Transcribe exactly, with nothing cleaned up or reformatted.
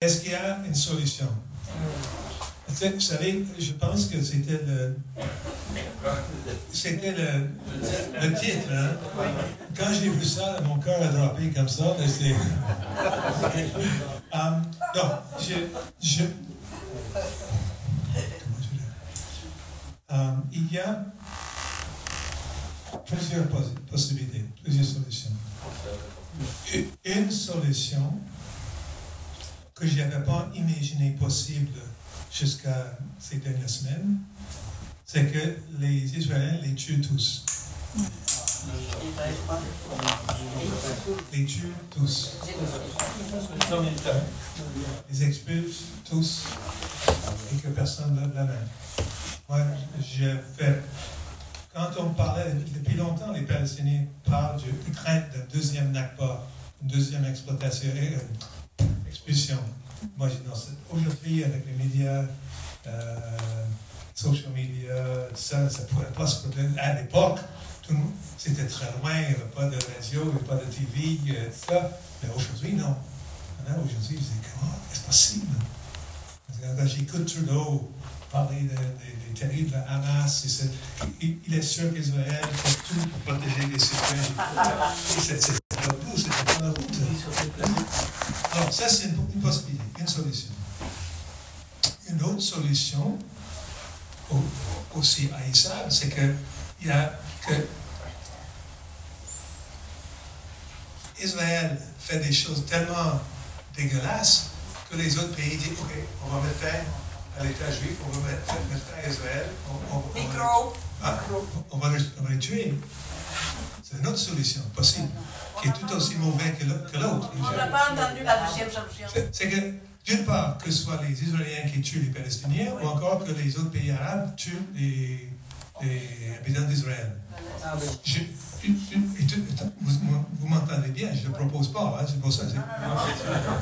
est-ce qu'il y a une solution? Vous savez, je pense que c'était le... C'était le, le titre, hein? Quand j'ai vu ça, mon cœur a droppé comme ça. C'est... um, non, je... je... Um, il y a plusieurs poss- possibilités, plusieurs solutions. Une solution que je n'avais pas imaginé possible jusqu'à ces dernières semaines, c'est que les Israéliens les tuent tous. Les tuent tous. Les expulsent tous et que personne ne lève la main. Moi, j'ai fait... Quand on parlait, depuis longtemps, les Palestiniens parlent de crainte d'un deuxième Nakba, une deuxième exploitation, euh, expulsion. Moi, j'ai dit, aujourd'hui, avec les médias, euh, social media, ça, ça ne pourrait pas se produire. À l'époque, tout le monde, c'était très loin, il n'y avait pas de radio, il n'y avait pas de T V, euh, tout ça. Mais aujourd'hui, non. Maintenant, aujourd'hui, je dis, comment est-ce possible? Quand j'écoute Trudeau parler des de, de terribles Hamas, il, il est sûr qu'Israël fait tout pour protéger les citoyens. Et c'est, c'est pas tout, c'est pas la route. Alors, ça, c'est une, une possibilité, une solution. Une autre solution, aussi haïssable, c'est qu'il y a que Israël fait des choses tellement dégueulasses que les autres pays disent, OK, on va mettre fin à l'État juif, on va mettre, mettre fin à Israël, on, on, on, Micro. Ah, on, va les, on va les tuer. C'est une autre solution possible, qui est tout aussi mauvaise que l'autre. On n'a pas entendu la deuxième solution. C'est, c'est que, d'une part, que ce soit les Israéliens qui tuent les Palestiniens, oui. ou encore que les autres pays arabes tuent les, les habitants d'Israël. Je, une, une, une, vous, vous m'entendez bien, je ne le propose pas, hein, c'est pour ça. C'est...